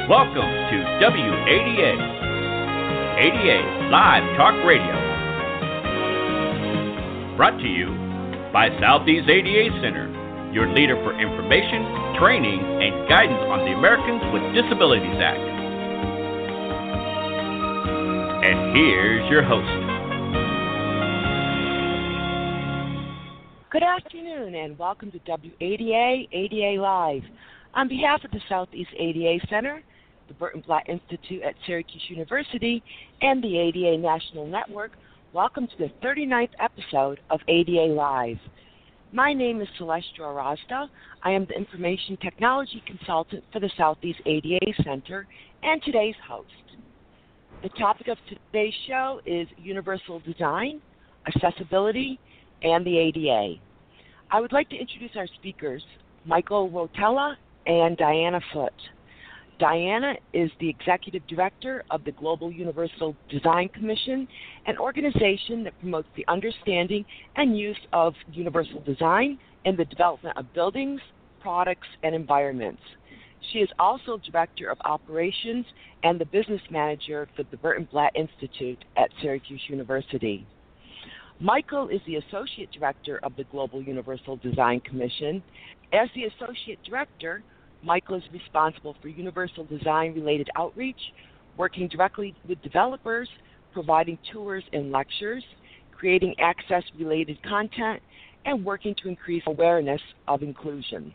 Welcome to WADA, ADA Live Talk Radio. Brought to you by Southeast ADA Center, your leader for information, training, and guidance on the Americans with Disabilities Act. And here's your host. Good afternoon and welcome to WADA, ADA Live. On behalf of the Southeast ADA Center, the Burton Blatt Institute at Syracuse University, and the ADA National Network, welcome to the 39th episode of ADA Live. My name is Celeste Orozda. I am the Information Technology Consultant for the Southeast ADA Center and today's host. The topic of today's show is universal design, accessibility, and the ADA. I would like to introduce our speakers, Michael Rotella and Diana Foote. Diana is the Executive Director of the Global Universal Design Commission, an organization that promotes the understanding and use of universal design in the development of buildings, products, and environments. She is also Director of Operations and the Business Manager for the Burton Blatt Institute at Syracuse University. Michael is the Associate Director of the Global Universal Design Commission. As the Associate Director, Michael is responsible for universal design-related outreach, working directly with developers, providing tours and lectures, creating access-related content, and working to increase awareness of inclusion.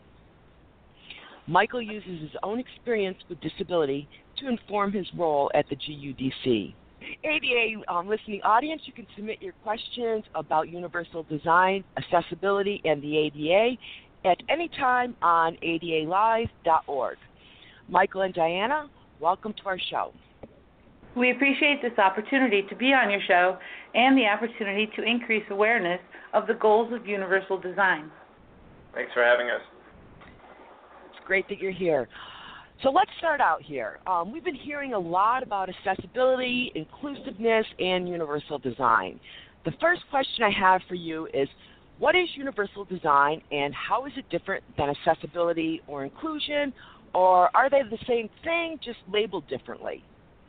Michael uses his own experience with disability to inform his role at the GUDC. ADA listening audience, you can submit your questions about universal design, accessibility, and the ADA at any time on adalive.org. Michael and Diana, welcome to our show. We appreciate this opportunity to be on your show and the opportunity to increase awareness of the goals of universal design. Thanks for having us. It's great that you're here. So let's start out here. We've been hearing a lot about accessibility, inclusiveness, and universal design. The first question I have for you is, what is universal design and how is it different than accessibility or inclusion, or are they the same thing, just labeled differently?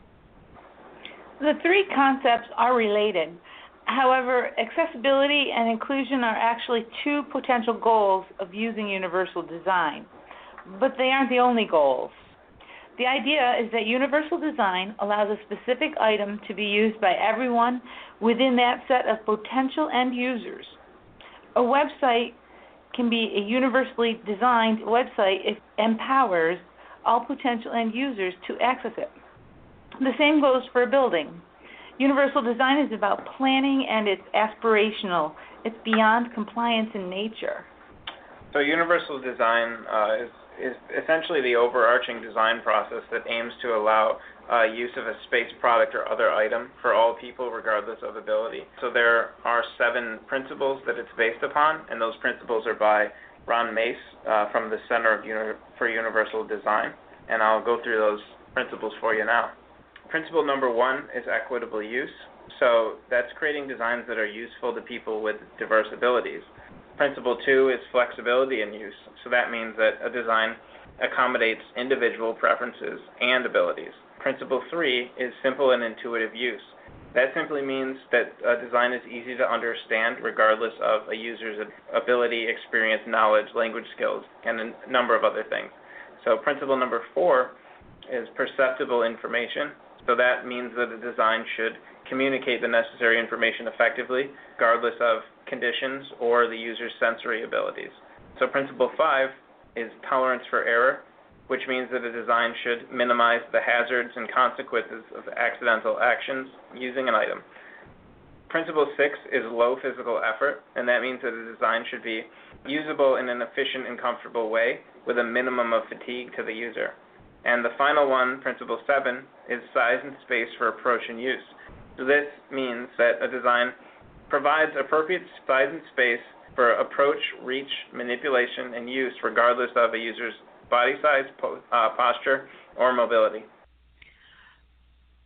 The three concepts are related. However, accessibility and inclusion are actually two potential goals of using universal design, but they aren't the only goals. The idea is that universal design allows a specific item to be used by everyone within that set of potential end users. A website can be a universally designed website if it empowers all potential end users to access it. The same goes for a building. Universal design is about planning and it's aspirational. It's beyond compliance in nature. So universal design is essentially the overarching design process that aims to allow use of a space, product, or other item for all people regardless of ability. So there are 7 principles that it's based upon, and those principles are by Ron Mace from the Center for Universal Design, and I'll go through those principles for you now. Principle number 1 is equitable use. So that's creating designs that are useful to people with diverse abilities. Principle 2 is flexibility in use. So that means that a design accommodates individual preferences and abilities. Principle 3 is simple and intuitive use. That simply means that a design is easy to understand regardless of a user's ability, experience, knowledge, language skills, and a number of other things. So principle number 4 is perceptible information. So that means that a design should communicate the necessary information effectively, regardless of conditions or the user's sensory abilities. So principle 5 is tolerance for error, which means that a design should minimize the hazards and consequences of accidental actions using an item. Principle 6 is low physical effort, and that means that a design should be usable in an efficient and comfortable way with a minimum of fatigue to the user. And the final one, principle 7, is size and space for approach and use. So this means that a design provides appropriate size and space for approach, reach, manipulation, and use regardless of a user's body size, posture, or mobility.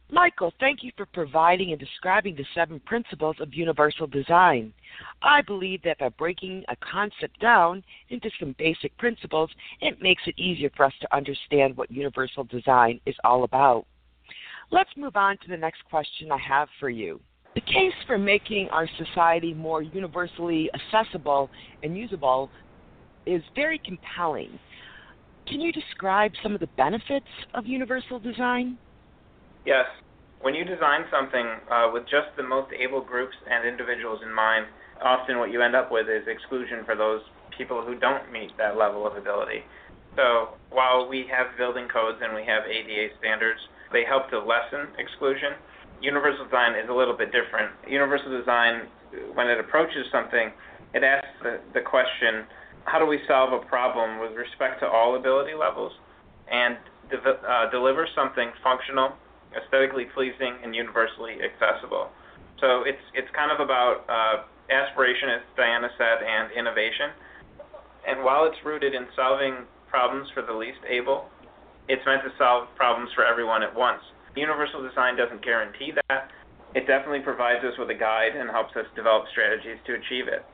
Michael, thank you for providing and describing the 7 principles of universal design. I believe that by breaking a concept down into some basic principles, it makes it easier for us to understand what universal design is all about. Let's move on to the next question I have for you. The case for making our society more universally accessible and usable is very compelling. Can you describe some of the benefits of universal design? Yes. When you design something with just the most able groups and individuals in mind, often what you end up with is exclusion for those people who don't meet that level of ability. So while we have building codes and we have ADA standards, they help to lessen exclusion. Universal design is a little bit different. Universal design, when it approaches something, it asks the question, how do we solve a problem with respect to all ability levels and deliver something functional, aesthetically pleasing, and universally accessible? So it's kind of about aspiration, as Diana said, and innovation. And while it's rooted in solving problems for the least able, it's meant to solve problems for everyone at once. Universal design doesn't guarantee that. It definitely provides us with a guide and helps us develop strategies to achieve it.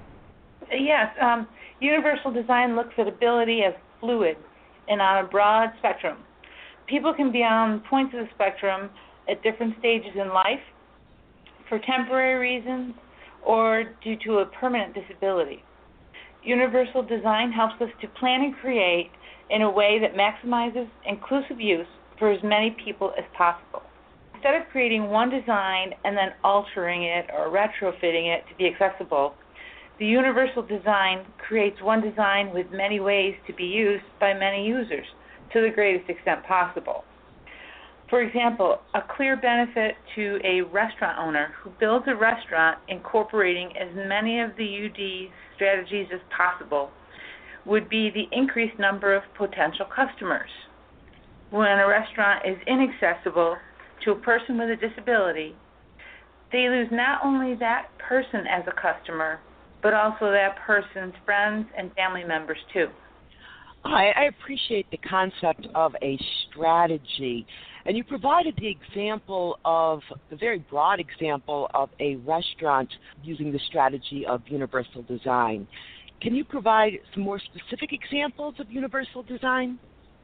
Yes, universal design looks at ability as fluid and on a broad spectrum. People can be on points of the spectrum at different stages in life for temporary reasons or due to a permanent disability. Universal design helps us to plan and create in a way that maximizes inclusive use for as many people as possible. Instead of creating one design and then altering it or retrofitting it to be accessible, the universal design creates one design with many ways to be used by many users to the greatest extent possible. For example, a clear benefit to a restaurant owner who builds a restaurant incorporating as many of the UD strategies as possible would be the increased number of potential customers. When a restaurant is inaccessible to a person with a disability, they lose not only that person as a customer, but also that person's friends and family members too. I appreciate the concept of a strategy, and you provided the very broad example of a restaurant using the strategy of universal design. Can you provide some more specific examples of universal design?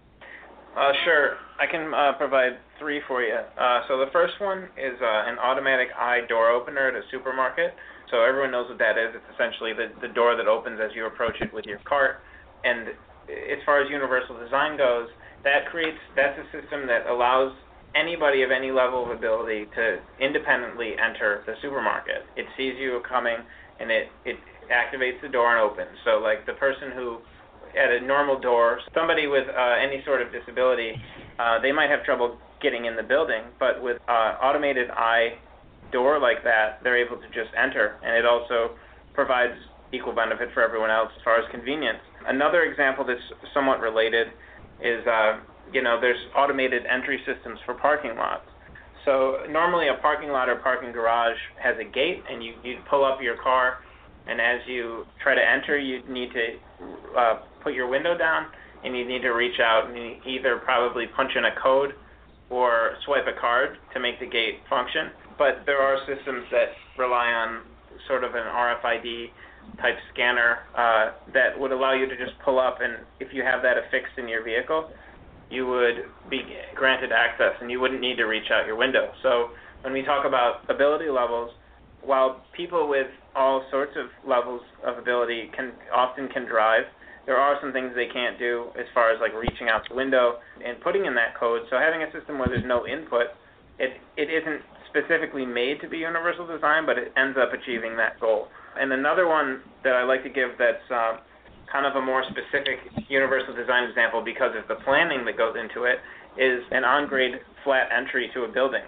Sure. I can provide 3 for you. So the first one is an automatic eye door opener at a supermarket. So everyone knows what that is. It's essentially the door that opens as you approach it with your cart. And as far as universal design goes, that's a system that allows anybody of any level of ability to independently enter the supermarket. It sees you coming, and it activates the door and opens. So like the person who, at a normal door, somebody with any sort of disability, they might have trouble getting in the building, but with automated eye door like that, they're able to just enter, and it also provides equal benefit for everyone else as far as convenience. Another example that's somewhat related is, there's automated entry systems for parking lots. So normally a parking lot or parking garage has a gate, and you pull up your car, and as you try to enter, you need to put your window down, and you need to reach out and either probably punch in a code or swipe a card to make the gate function. But there are systems that rely on sort of an RFID type scanner that would allow you to just pull up, and if you have that affixed in your vehicle, you would be granted access and you wouldn't need to reach out your window. So when we talk about ability levels, while people with all sorts of levels of ability often can drive, there are some things they can't do as far as like reaching out the window and putting in that code. So having a system where there's no input, it isn't specifically made to be universal design, but it ends up achieving that goal. And another one that I like to give that's kind of a more specific universal design example because of the planning that goes into it is an on-grade flat entry to a building.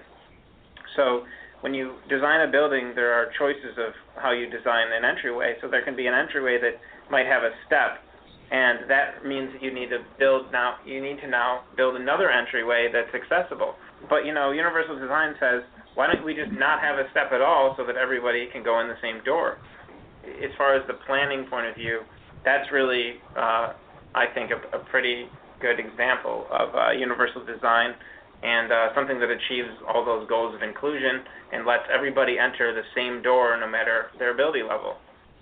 So when you design a building, there are choices of how you design an entryway. So there can be an entryway that might have a step, and that means that you need to now build another entryway that's accessible. But universal design says, why don't we just not have a step at all so that everybody can go in the same door? As far as the planning point of view, that's really, I think, a pretty good example of universal design and something that achieves all those goals of inclusion and lets everybody enter the same door no matter their ability level.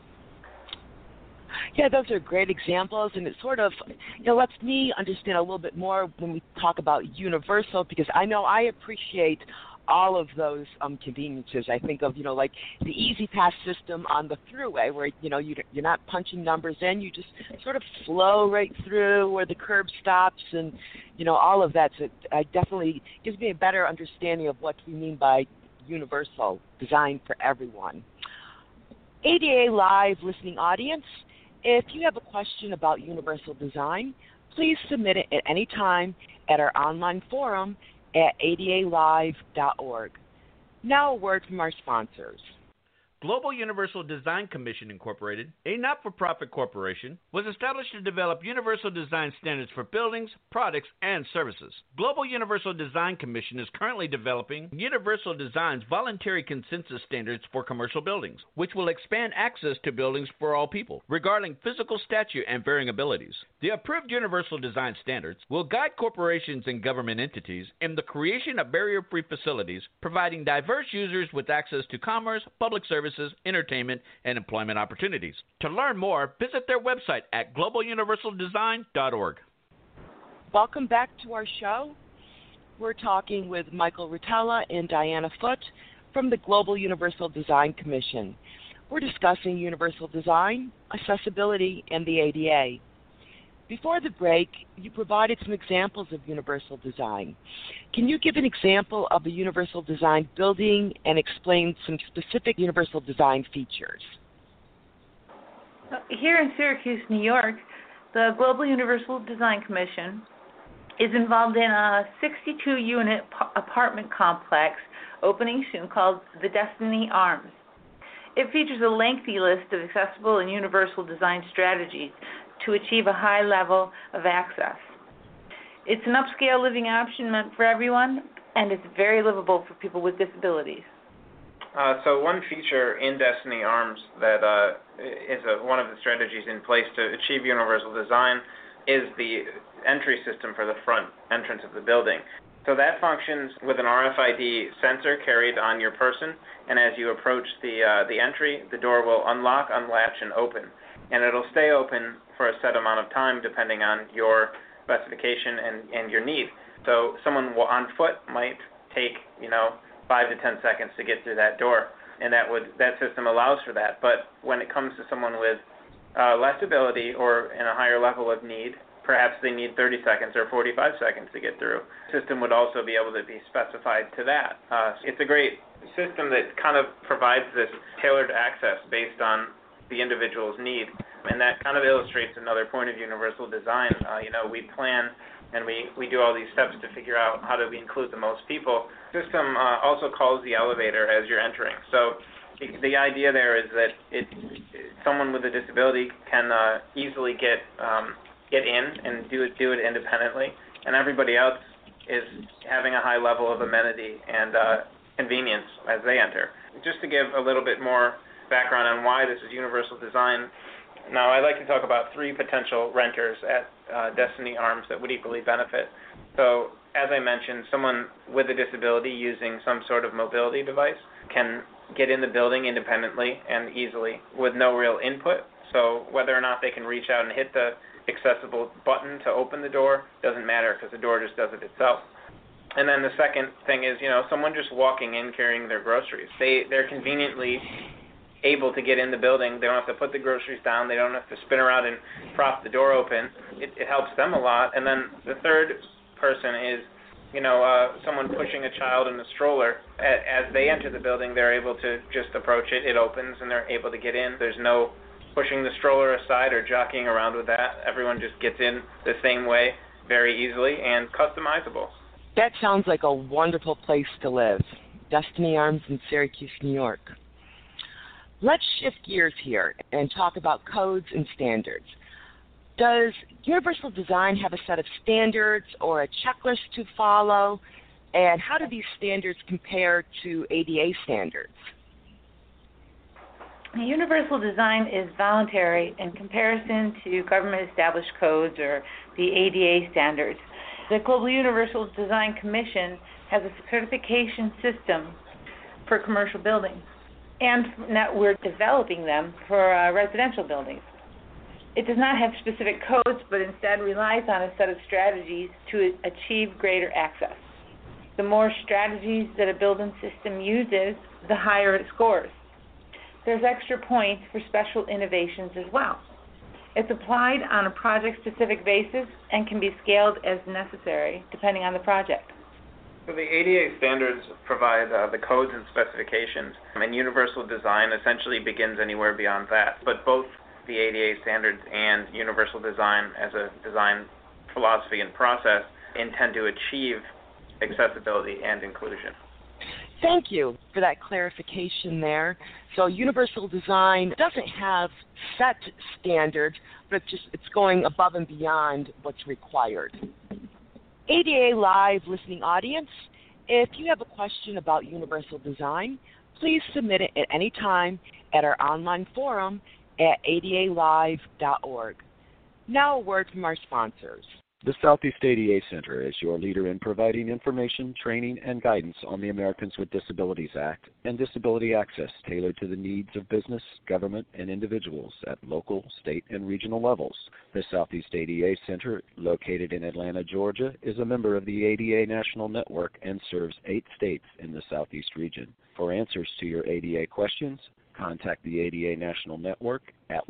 Yeah, those are great examples, and it sort of lets me understand a little bit more when we talk about universal, because I know I appreciate all of those conveniences. I think of, like the Easy Pass system on the throughway where, you're not punching numbers in. You just sort of flow right through where the curb stops and, all of that. So it definitely gives me a better understanding of what we mean by universal design for everyone. ADA Live listening audience, if you have a question about universal design, please submit it at any time at our online forum at adalive.org. Now a word from our sponsors. Global Universal Design Commission, Incorporated, a not-for-profit corporation, was established to develop universal design standards for buildings, products, and services. Global Universal Design Commission is currently developing Universal Design's voluntary consensus standards for commercial buildings, which will expand access to buildings for all people, regarding physical stature and varying abilities. The approved Universal Design standards will guide corporations and government entities in the creation of barrier-free facilities, providing diverse users with access to commerce, public services, entertainment, and employment opportunities. To learn more, visit their website at globaluniversaldesign.org. Welcome back to our show. We're talking with Michael Rotella and Diana Foote from the Global Universal Design Commission. We're discussing universal design, accessibility, and the ADA. Before the break, you provided some examples of universal design. Can you give an example of a universal design building and explain some specific universal design features? Here in Syracuse, New York, the Global Universal Design Commission is involved in a 62-unit apartment complex opening soon called the Destiny Arms. It features a lengthy list of accessible and universal design strategies to achieve a high level of access. It's an upscale living option meant for everyone, and it's very livable for people with disabilities. So one feature in Destiny Arms that is one of the strategies in place to achieve universal design is the entry system for the front entrance of the building. So that functions with an RFID sensor carried on your person, and as you approach the entry, the door will unlock, unlatch, and open. And it'll stay open for a set amount of time depending on your specification and your need. So someone on foot might take, 5 to 10 seconds to get through that door, and that system allows for that. But when it comes to someone with less ability or in a higher level of need, perhaps they need 30 seconds or 45 seconds to get through. The system would also be able to be specified to that. It's a great system that kind of provides this tailored access based on the individual's need, and that kind of illustrates another point of universal design. We plan and we do all these steps to figure out how do we include the most people. The system also calls the elevator as you're entering. So the idea there is that someone with a disability can easily get in and do it independently, and everybody else is having a high level of amenity and convenience as they enter. Just to give a little bit more background on why this is universal design, now I'd like to talk about 3 potential renters at Destiny Arms that would equally benefit. So as I mentioned, someone with a disability using some sort of mobility device can get in the building independently and easily with no real input. So whether or not they can reach out and hit the accessible button to open the door doesn't matter because the door just does it itself. And then the second thing is, someone just walking in carrying their groceries. They're conveniently able to get in the building. They don't have to put the groceries down. They don't have to spin around and prop the door open. It helps them a lot. And then the third person is, someone pushing a child in a stroller. As they enter the building, they're able to just approach it. It opens, and they're able to get in. There's no pushing the stroller aside or jockeying around with that. Everyone just gets in the same way, very easily and customizable. That sounds like a wonderful place to live. Destiny Arms in Syracuse, New York. Let's shift gears here and talk about codes and standards. Does universal design have a set of standards or a checklist to follow? And how do these standards compare to ADA standards? Universal design is voluntary in comparison to government-established codes or the ADA standards. The Global Universal Design Commission has a certification system for commercial buildings, and now we're developing them for residential buildings. It does not have specific codes, but instead relies on a set of strategies to achieve greater access. The more strategies that a building system uses, the higher it scores. There's extra points for special innovations as well. It's applied on a project-specific basis and can be scaled as necessary depending on the project. So the ADA standards provide the codes and specifications, and universal design essentially begins anywhere beyond that. But both the ADA standards and universal design as a design philosophy and process intend to achieve accessibility and inclusion. Thank you for that clarification there. So universal design doesn't have set standards, but it's going above and beyond what's required. ADA Live listening audience, if you have a question about universal design, please submit it at any time at our online forum at adalive.org. Now a word from our sponsors. The Southeast ADA Center is your leader in providing information, training, and guidance on the Americans with Disabilities Act and disability access tailored to the needs of business, government, and individuals at local, state, and regional levels. The Southeast ADA Center, located in Atlanta, Georgia, is a member of the ADA National Network and serves 8 states in the Southeast region. For answers to your ADA questions, contact the ADA National Network at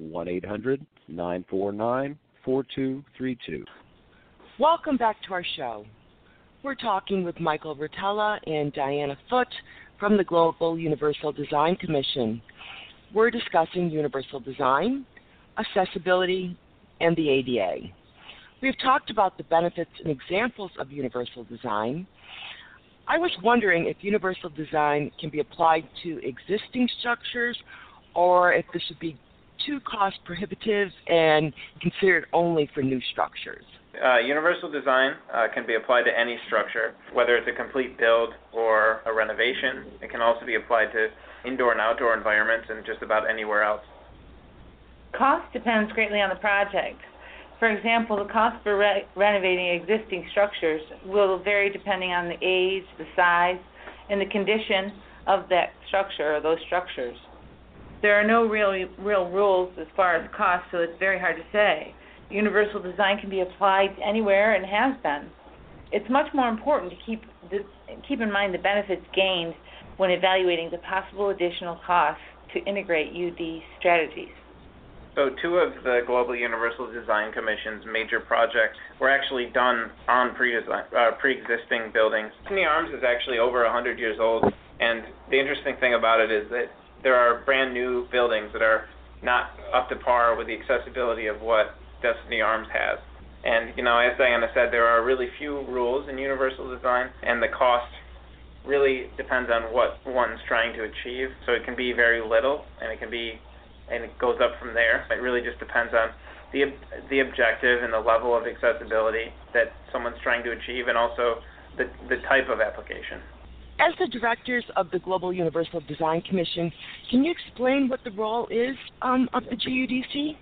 1-800-949-4232. Welcome back to our show. We're talking with Michael Rotella and Diana Foote from the Global Universal Design Commission. We're discussing universal design, accessibility, and the ADA. We've talked about the benefits and examples of universal design. I was wondering if universal design can be applied to existing structures or if this should be too cost prohibitive and considered only for new structures. Universal design can be applied to any structure, whether it's a complete build or a renovation. It can also be applied to indoor and outdoor environments and just about anywhere else. Cost depends greatly on the project. For example, the cost for renovating existing structures will vary depending on the age, the size, and the condition of that structure or those structures. There are no real rules as far as cost, so it's very hard to say. Universal design can be applied anywhere and has been. It's much more important to keep in mind the benefits gained when evaluating the possible additional costs to integrate UD strategies. So 2 of the Global Universal Design Commission's major projects were actually done on pre-existing buildings. Destiny Arms is actually over 100 years old, and the interesting thing about it is that there are brand new buildings that are not up to par with the accessibility of what Destiny Arms has. And, as Diana said, there are really few rules in universal design, and the cost really depends on what one's trying to achieve. So it can be very little, and it goes up from there. It really just depends on the objective and the level of accessibility that someone's trying to achieve, and also the type of application. As the directors of the Global Universal Design Commission, can you explain what the role is of the GUDC?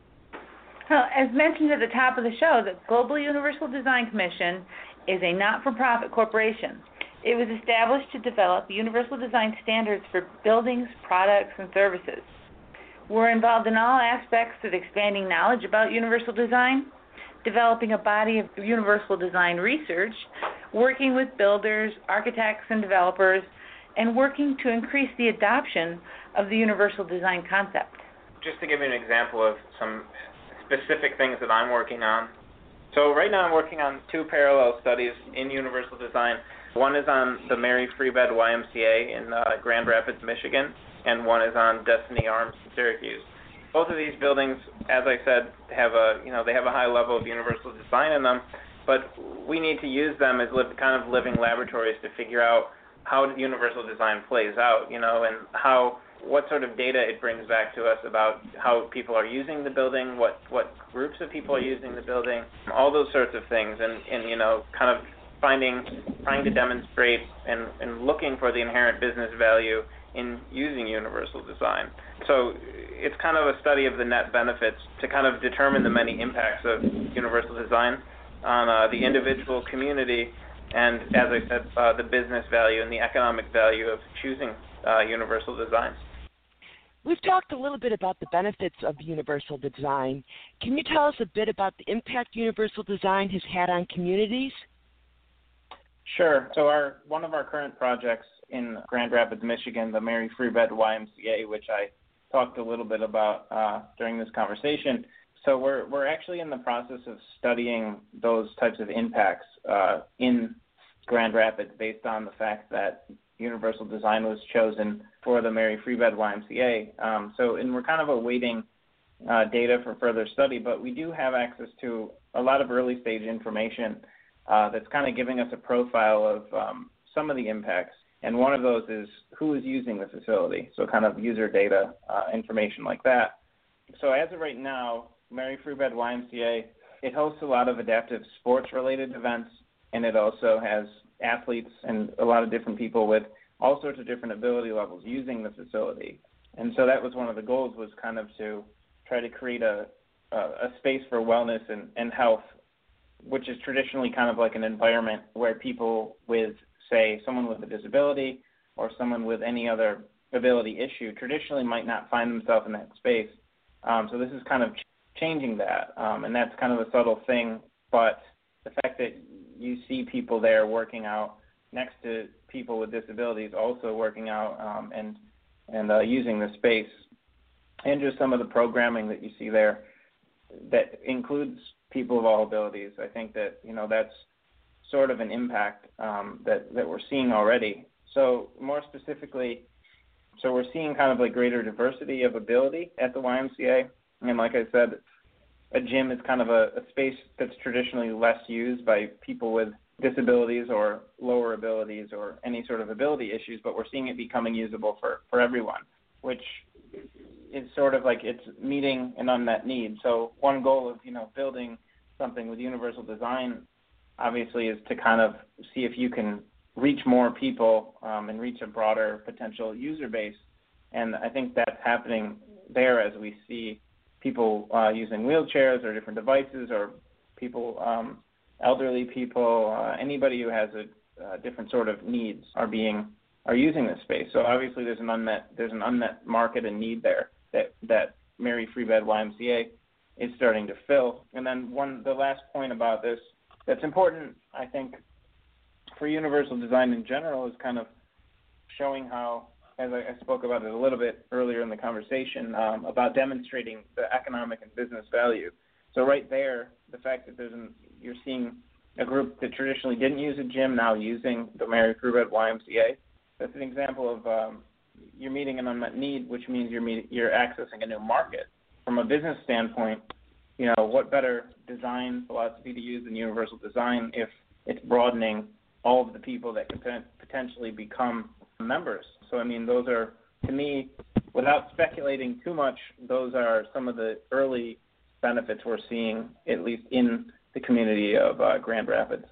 Well, as mentioned at the top of the show, the Global Universal Design Commission is a not-for-profit corporation. It was established to develop universal design standards for buildings, products, and services. We're involved in all aspects of expanding knowledge about universal design, developing a body of universal design research, working with builders, architects, and developers, and working to increase the adoption of the universal design concept. Just to give you an example of some specific things that I'm working on. So right now I'm working on 2 parallel studies in universal design. One is on the Mary Free Bed YMCA in Grand Rapids, Michigan, and one is on Destiny Arms in Syracuse. Both of these buildings, as I said, have a high level of universal design in them, but we need to use them as kind of living laboratories to figure out how universal design plays out, and what sort of data it brings back to us about how people are using the building, what groups of people are using the building, all those sorts of things, and kind of trying to demonstrate and looking for the inherent business value in using universal design. So it's kind of a study of the net benefits to kind of determine the many impacts of universal design on the individual community and, as I said, the business value and the economic value of choosing universal design. We've talked a little bit about the benefits of universal design. Can you tell us a bit about the impact universal design has had on communities? Sure. So one of our current projects in Grand Rapids, Michigan, the Mary Free Bed YMCA, which I talked a little bit about during this conversation. So we're actually in the process of studying those types of impacts in Grand Rapids based on the fact that universal design was chosen for the Mary Free Bed YMCA. And we're kind of awaiting data for further study, but we do have access to a lot of early stage information that's kind of giving us a profile of some of the impacts. And one of those is who is using the facility, so kind of user data information like that. So as of right now, Mary Free Bed YMCA, it hosts a lot of adaptive sports-related events, and it also has athletes and a lot of different people with all sorts of different ability levels using the facility. And so that was one of the goals, was kind of to try to create a space for wellness and health, which is traditionally kind of like an environment where people with, say, someone with a disability or someone with any other ability issue traditionally might not find themselves in that space. So this is kind of changing that, and that's kind of a subtle thing, but the fact that you see people there working out next to people with disabilities also working out and using the space, and just some of the programming that you see there that includes people of all abilities, I think that, that's sort of an impact that we're seeing already. So more specifically, we're seeing kind of like greater diversity of ability at the YMCA. And like I said, a gym is kind of a space that's traditionally less used by people with disabilities or lower abilities or any sort of ability issues, but we're seeing it becoming usable for everyone, which is sort of like it's meeting an unmet need. So one goal of, building something with universal design obviously is to kind of see if you can reach more people and reach a broader potential user base. And I think that's happening there as we see people using wheelchairs or different devices, or people, elderly people, anybody who has a different sort of needs are using this space. So obviously there's an unmet market and need there that Mary Free Bed YMCA is starting to fill. And then the last point about this that's important, I think, for universal design in general is kind of showing how, as I spoke about it a little bit earlier in the conversation, about demonstrating the economic and business value. So right there, the fact that you're seeing a group that traditionally didn't use a gym now using the Mary Free Bed YMCA, that's an example of you're meeting an unmet need, which means you're accessing a new market. From a business standpoint, what better design philosophy to use than universal design if it's broadening all of the people that could potentially become members. So, those are, to me, without speculating too much, those are some of the early benefits we're seeing, at least in the community of Grand Rapids.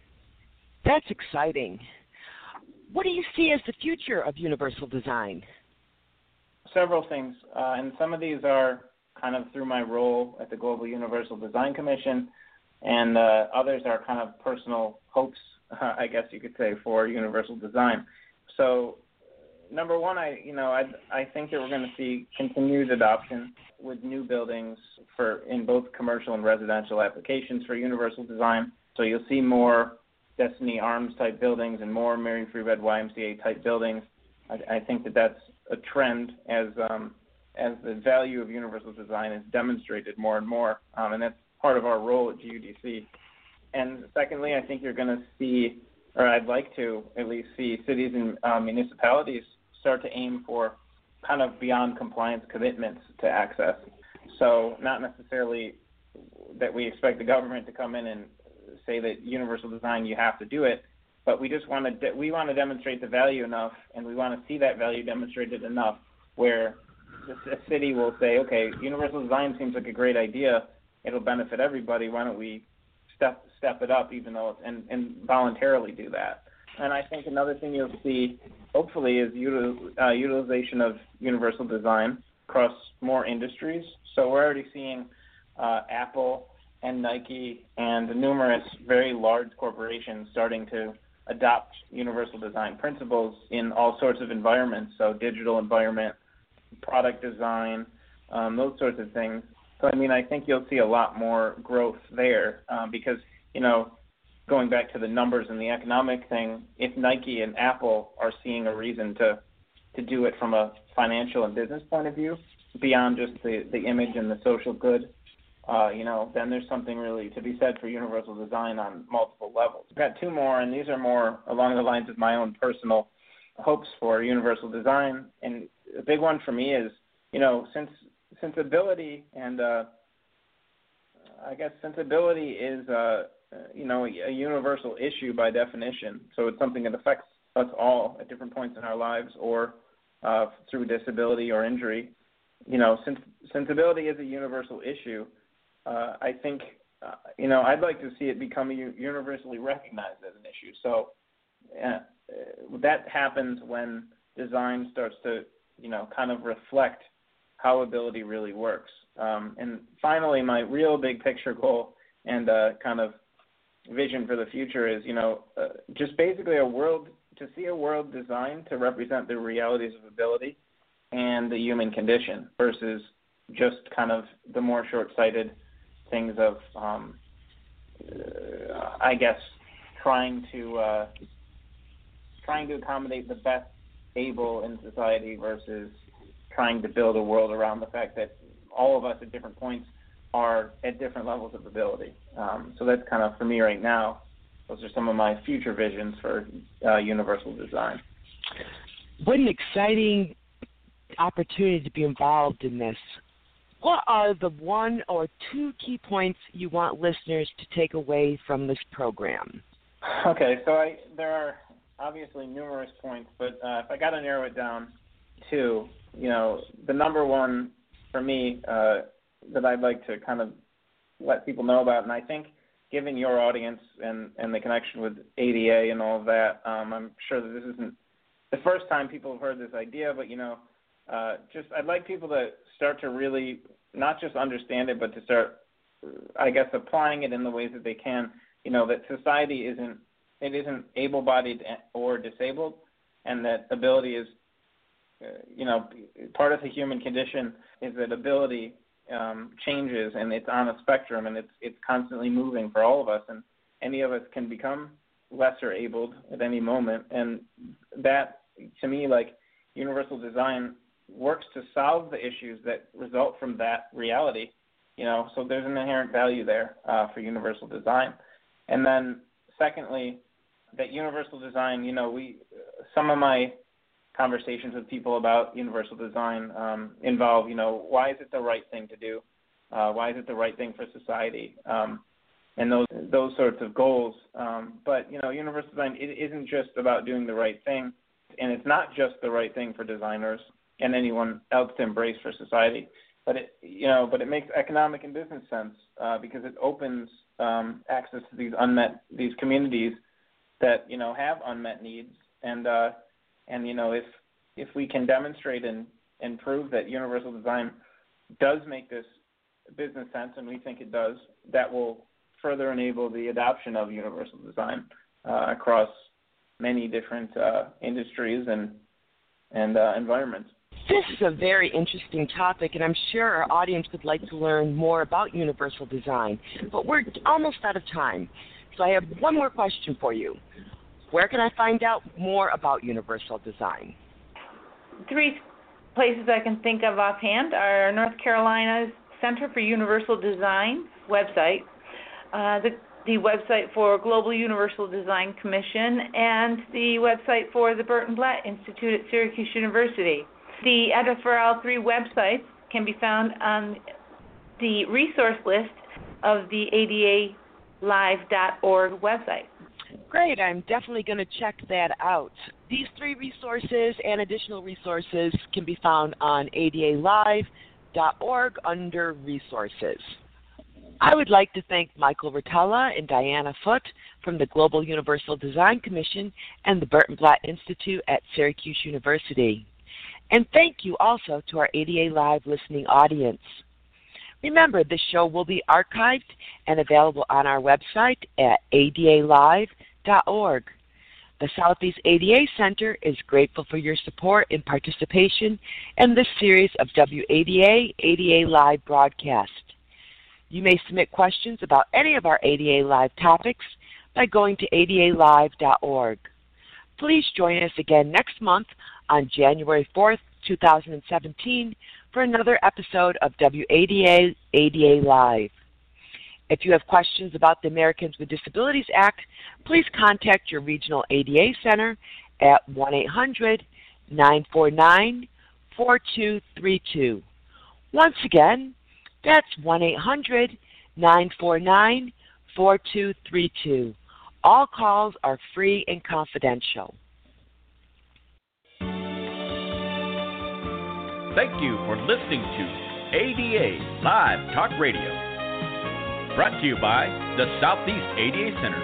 That's exciting. What do you see as the future of universal design? Several things, and some of these are kind of through my role at the Global Universal Design Commission, and others are kind of personal hopes, I guess you could say, for universal design. So, number one, I think that we're going to see continued adoption with new buildings in both commercial and residential applications for universal design. So you'll see more Destiny Arms type buildings and more Mary Free Bed YMCA type buildings. I think that that's a trend as the value of universal design is demonstrated more and more, and that's part of our role at GUDC. And secondly, I think you're going to see, or I'd like to at least see, cities and municipalities start to aim for kind of beyond compliance commitments to access. So not necessarily that we expect the government to come in and say that universal design, you have to do it, but we just want to demonstrate the value enough, and we want to see that value demonstrated enough where a city will say, okay, universal design seems like a great idea. It'll benefit everybody. Why don't we step it up, even though and voluntarily do that? And I think another thing you'll see, hopefully, is utilization of universal design across more industries. So we're already seeing Apple and Nike and numerous very large corporations starting to adopt universal design principles in all sorts of environments, so digital environment, product design, those sorts of things. So, I mean, I think you'll see a lot more growth there because, going back to the numbers and the economic thing, if Nike and Apple are seeing a reason to do it from a financial and business point of view, beyond just the image and the social good, then there's something really to be said for universal design on multiple levels. I've got two more, and these are more along the lines of my own personal hopes for universal design. And a big one for me is, sensibility and I guess sensibility is, a universal issue by definition. So it's something that affects us all at different points in our lives or through disability or injury. Sensibility is a universal issue. I think, I'd like to see it become universally recognized as an issue. So that happens when design starts to, kind of reflect how ability really works. And finally, my real big picture goal and kind of vision for the future is, just basically to see a world designed to represent the realities of ability and the human condition versus just kind of the more short-sighted things of, I guess, trying to accommodate the best able in society versus trying to build a world around the fact that all of us at different points are at different levels of ability. So that's kind of, for me right now, those are some of my future visions for universal design. What an exciting opportunity to be involved in this. What are the one or two key points you want listeners to take away from this program? Okay, so there are obviously numerous points, but if I got to narrow it down to, the number one for me that I'd like to kind of let people know about, and I think given your audience and the connection with ADA and all of that, I'm sure that this isn't the first time people have heard this idea, but, I'd like people to start to really not just understand it, but to start, I guess, applying it in the ways that they can, that society isn't able-bodied or disabled, and that ability is, part of the human condition is that ability changes, and it's on a spectrum, and it's constantly moving for all of us, and any of us can become lesser abled at any moment, and that, to me, like, universal design works to solve the issues that result from that reality, so there's an inherent value there for universal design. And then secondly, that universal design, some of my conversations with people about universal design involve, why is it the right thing to do? Why is it the right thing for society? And those sorts of goals. But, universal design, it isn't just about doing the right thing, and it's not just the right thing for designers and anyone else to embrace for society, but it makes economic and business sense because it opens access to these communities that have unmet needs, and if we can demonstrate and prove that universal design does make this business sense, and we think it does, that will further enable the adoption of universal design across many different industries and environments. This is a very interesting topic, and I'm sure our audience would like to learn more about universal design, but we're almost out of time. So I have one more question for you. Where can I find out more about universal design? 3 places I can think of offhand are North Carolina's Center for Universal Design website, the website for Global Universal Design Commission, and the website for the Burton Blatt Institute at Syracuse University. The address for all 3 websites can be found on the resource list of the ADALive.org website. Great. I'm definitely going to check that out. These 3 resources and additional resources can be found on ADALive.org under Resources. I would like to thank Michael Rotella and Diana Foote from the Global Universal Design Commission and the Burton Blatt Institute at Syracuse University. And thank you also to our ADA Live listening audience. Remember, this show will be archived and available on our website at adalive.org. The Southeast ADA Center is grateful for your support and participation in this series of WADA ADA Live broadcast. You may submit questions about any of our ADA Live topics by going to adalive.org. Please join us again next month on January 4th, 2017 for another episode of WADA ADA Live. If you have questions about the Americans with Disabilities Act, please contact your regional ADA center at 1-800-949-4232. Once again, that's 1-800-949-4232. All calls are free and confidential. Thank you for listening to ADA Live Talk Radio, brought to you by the Southeast ADA Center.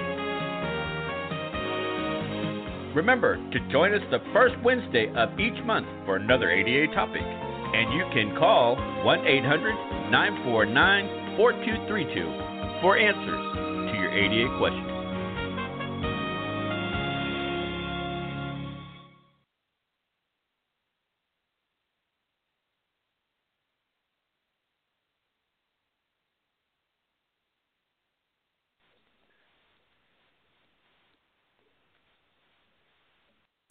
Remember to join us the first Wednesday of each month for another ADA topic, and you can call 1-800-949-4232 for answers to your ADA questions.